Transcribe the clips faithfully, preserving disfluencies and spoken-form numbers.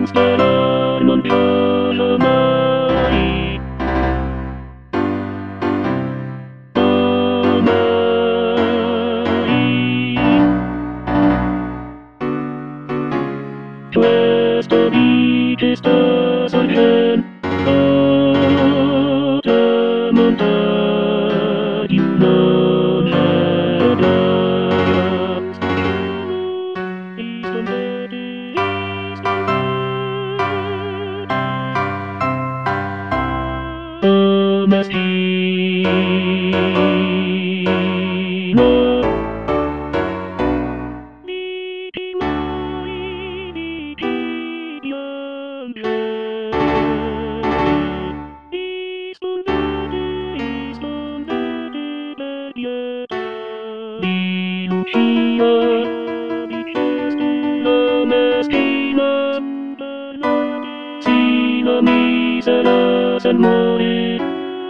monster non piove mai. Questo dice sta sorgendo tramontare di una ragazza. Istante, istante, mestino. Di Lucia, di Cristina meschina, si la misera se muore.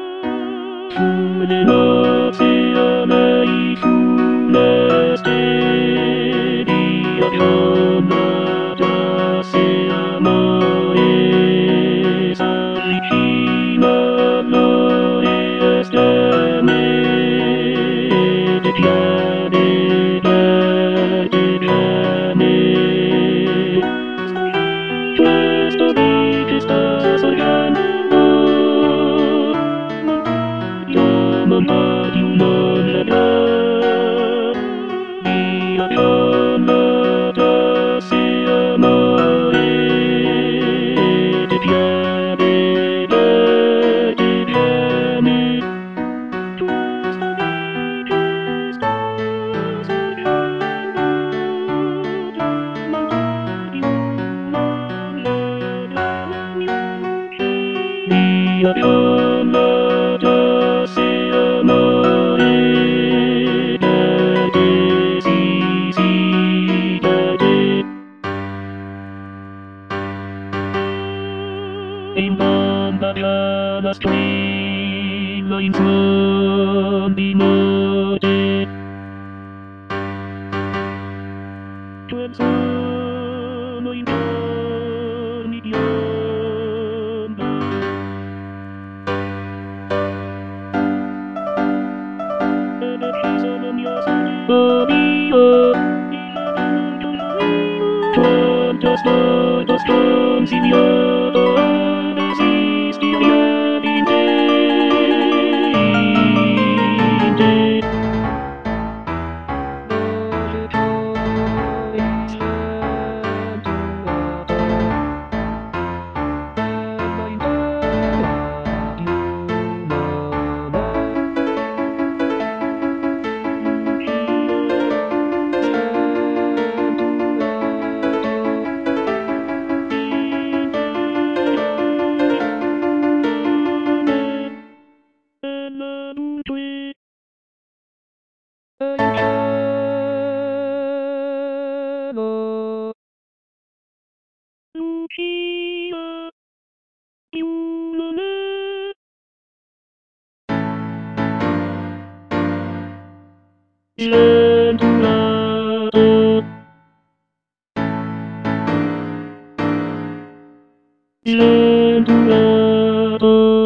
Sulle nozze a lei funeste di giornata se amore s'avvicina all'ore estreme de piane de piane. Questo di che sta sorgendo tramontati una ragazza via giornata se amore de piane de piane. Questo di che sta sorgendo tramontati una ragazza via giornata se amore de te, sì, sì, de te. In banda alla strilla in suon di notte, quel sono in giorni di ombra. Ed è sceso il mio sogno mio, quanto stato sconsigliato ad esistere in te, in te. Lucia, più non è sventurato, sventurato.